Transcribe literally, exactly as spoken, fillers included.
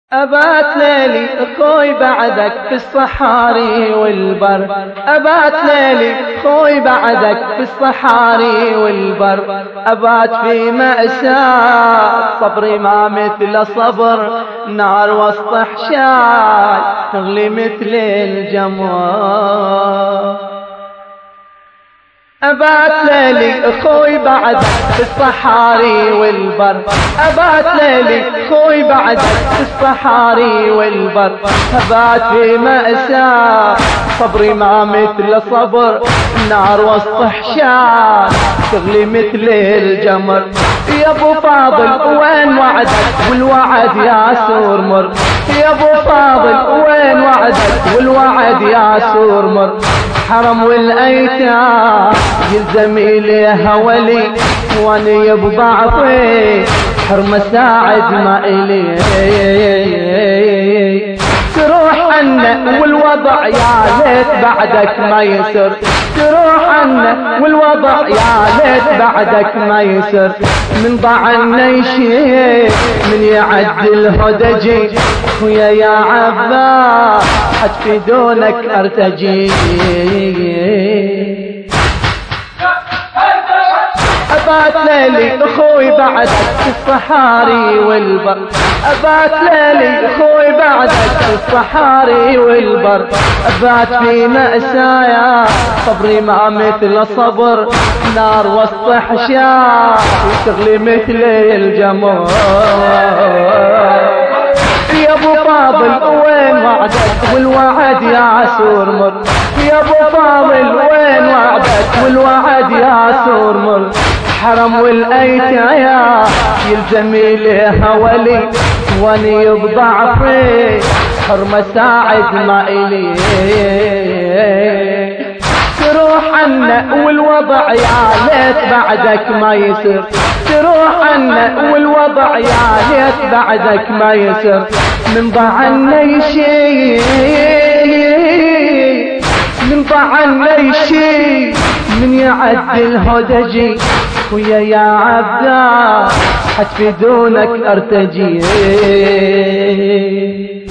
أبات ليلي خوي بعدك في الصحاري والبر، أبات ليلي خوي بعدك في الصحاري والبر، أبات في مأساة صبري ما مثل صبر، نار وسط حشاي تغلي مثل الجمر. أبات ليلي خوي بعدك في الصحاري والبر، أبات ليلي خوي بعدك في الصحاري والبر، أبات في مأساة صبري ما مثل صبر، نار وسط حشاش تغلي مثل الجمر. يا ابو فاضل وين وعدك والوعد يا سور مر، يا ابو فاضل وين وعدك والوعد يا سور مر، حرم والايتام يلزم اليها ولي، واني بضعفي حرمة ساعد ما الي. تروح عنا والوضع يا ليت بعدك ما يسر، تروح عنا والوضع يا ليت بعدك ما يسر، من ضعنا يشيل من يعدل هدجي، ويا يا عباس حتفي دونك ارتجي. أبات ليلي أخوي بعدك في الصحاري والبر، أبات ليلي أخوي بعدك في الصحاري والبر، أبات في مأسايا صبري ما مثل صبر، نار وسط حشاش تغلي مثل الجمر. يا ابو فاضل وين وعدك والوعد يا سور مر، يا ابو فاضل وين وعدك والوعد يا سور مر، حرم والايتام يلزم اليها ولي، واني بضعفي حرمة ساعد ما الي. تروح عنا والوضع يا ليت بعدك ما يسر، تروح عنا والوضع يا ليت بعدك ما يسر، من ضعنا يشي من ضعنا يشي من يعدل هدجي، ويا يا عباس حتفي دونك ارتجي.